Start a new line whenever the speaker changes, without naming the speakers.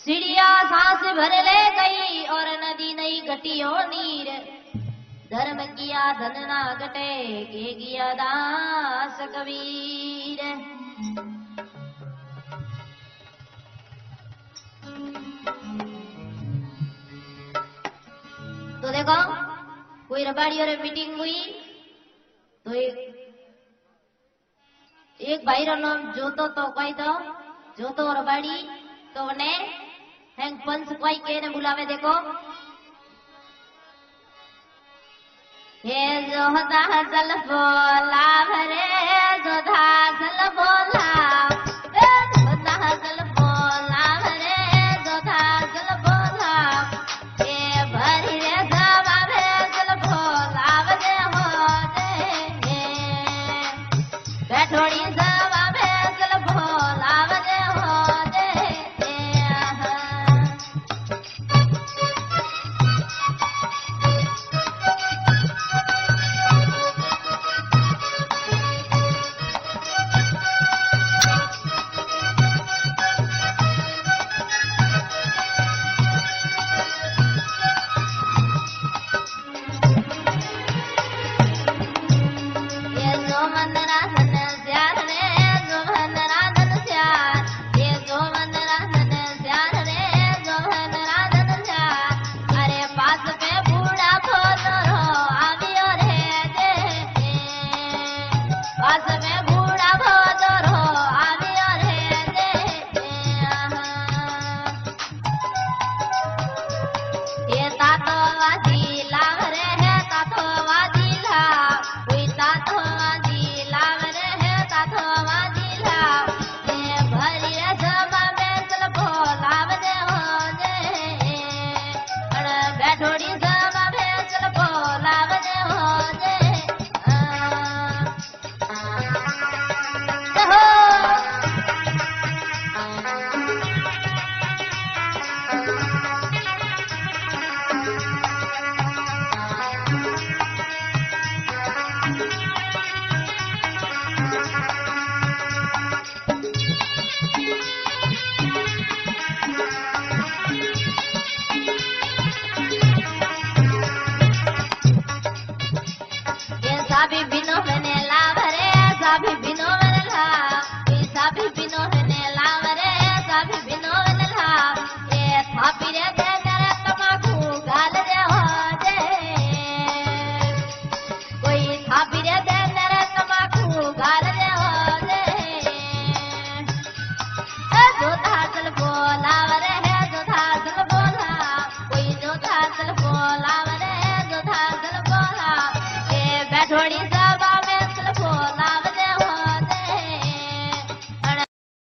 सीढ़िया सांस भर ले गई और नदी नहीं घटियो नीर। धर्म किया धन ना घटे के किया दास कबीर। तो देखो कोई रबाड़ी और मीटिंग हुई तो एक भाई रो नाम जोतो तो कोई तो जोतो और रबाड़ी तो उन्हें हैंग पंच कोई के ने बुलावे। देखो हे जो हता हसल बोला भरे जो था हसल बोला